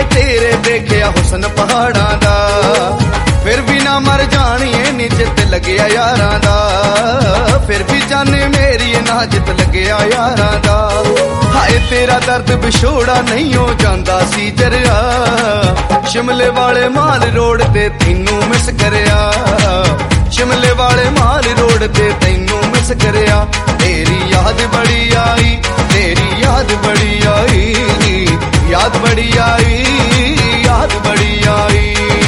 तेरे देखिया हुसन पहाड़ां दा, फिर भी ना मर जानिए नी जित लग्या यारां दा, फिर भी जाने मेरी ना जित लग्या यारां दा। हाय तेरा दर्द विछोड़ा नहीं हो जांदा सी जरिया, शिमले वाले माल रोड ते तैनू मिस करया, शिमले वाले माल रोड ते तैनू मिस करया। तेरी याद बड़ी आई, तेरी याद बड़ी आई, याद बड़ी आई, याद बड़ी आई।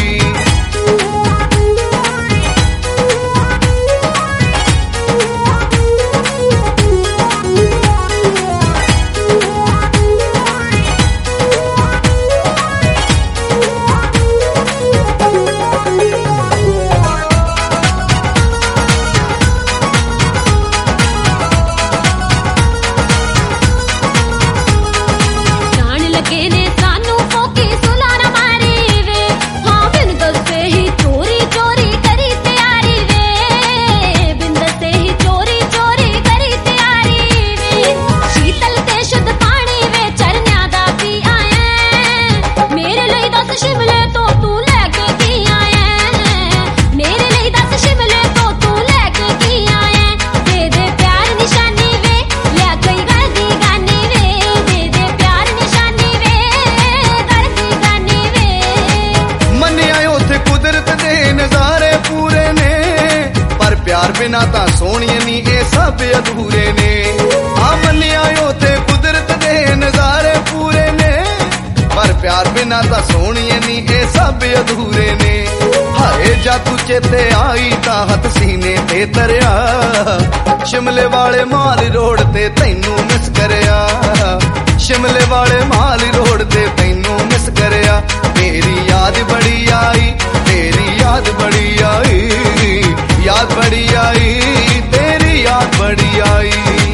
बिना ता सोहणिए नी ए सब अधूरे ने, आ मन्निया उते कुदरत दे नजारे पूरे ने, पर प्यार बिना ता सोहणिए नी ए सब अधूरे ने। हाय जा तू चेते आई ता हथ सीने ते तरया, शिमले वाले माल रोड ते तैनू मिस करया, शिमले वाले माल रोड ते तैनू मिस करया। तेरी याद बड़ी आई, तेरी याद बड़ी आई, याद बड़ी आई, तेरी याद बड़ी आई।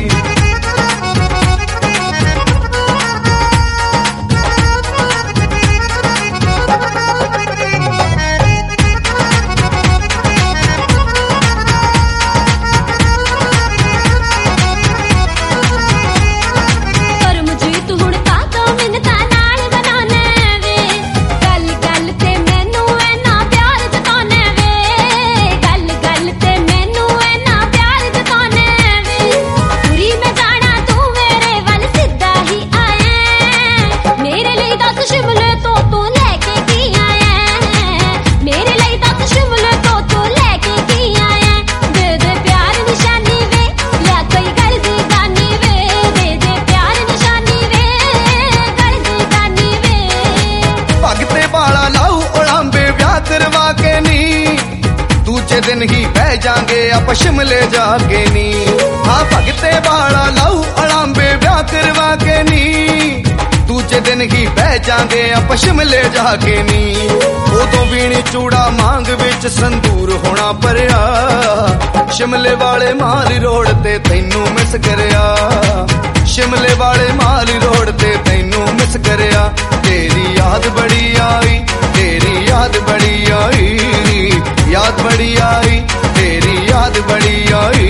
दिन ही बह जाएंगे आप शिमले जाके नी, हाँ भगते बाड़ा लाऊ अड़ांबे ब्याह करवा के नी, दूजे दिन ही बह जाएंगे आप शिमले जाके नी। उदों बीणी चूड़ा मांग विच संदूर होना परया, शिमले वाले माल रोड ते तैनू मिस करया, शिमले वाले माल रोड ते तैनू मिस करया। तेरी याद बड़ी आई, तेरी याद बड़ी आई, याद बड़ी आई, तेरी याद बड़ी आई।